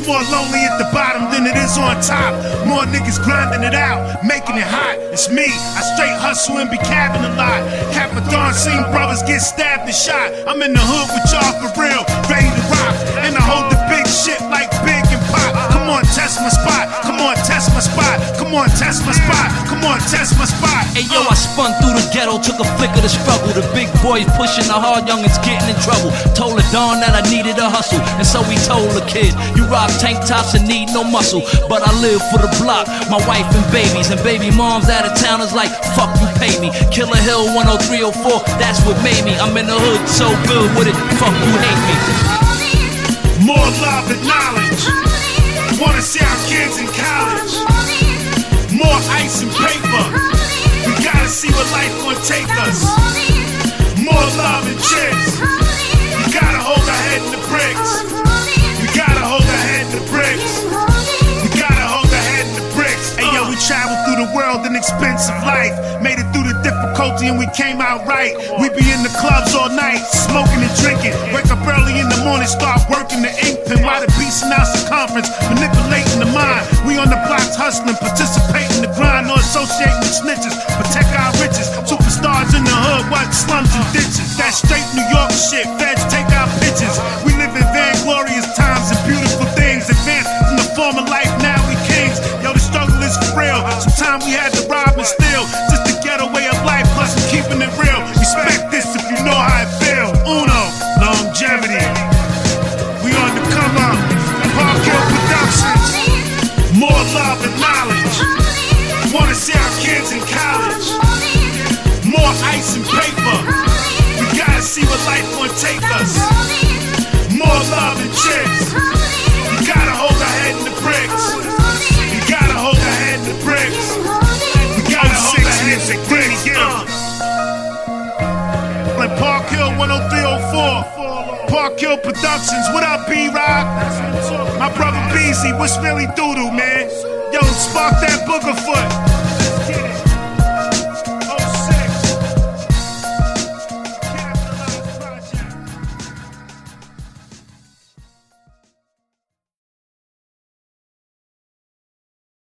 more lonely at the bottom than it is on top. More niggas grinding it out, making it hot. It's me, I straight hustle and be cabbing a lot. Half a darn seen brothers get stabbed and shot. I'm in the hood with y'all for real, ready to rock. And I hold the big shit like Big and Pop. Come on, test my spot. Come on, test my spot. Come on, test my spot. Come on, test my spot. Hey yo, I spun through the ghetto, took a flick of the struggle. The big boys pushing the hard youngins getting in trouble. Told the dawn that I needed a hustle, and so we told the kid, you rock tank tops and need no muscle. But I live for the block, my wife and babies, and baby moms out of town is like, fuck you pay me. Killer Hill 10304, that's what made me. I'm in the hood so good with it, fuck you hate me. More love and knowledge. Wanna see our kids in college. More ice and paper. We gotta see what life gonna take us. More love and chicks. You gotta hold our head in the bricks. You gotta hold our head in the bricks. You gotta hold our head in the bricks. Hey yo, we traveled through the world in expensive life. Made it through the difficulty and we came out right. We be in the clubs all night, smoking and drinking. Wake up early in the morning, start working the ink pen. While the beats announce the conference, manipulating the mind. We on the blocks hustling, participating the grind. No associating with snitches, protect our riches. Superstars in the hood, what slums and ditches. That straight New York shit, feds take our pictures. We live in vainglorious times and beautiful things. Advanced from the former life, now we kings. Yo, the struggle is for real. Sometimes we had to rob and steal, just to get a way of life, plus I'm keeping it real. Respect this if you know how it feel. Uno, longevity. We on the come up. Park Hill Productions. More love and knowledge. Wanna see our kids in college. More ice and paper. We gotta see what life gonna take us. More love and chicks. You gotta hold our head in the bricks. You gotta hold our head in the bricks. We gotta hold our head in the bricks. Park Hill 10304. Park Hill Productions. What up, B-Rock? My brother Beezy, what's really doodle, man? Yo, spark that booger foot.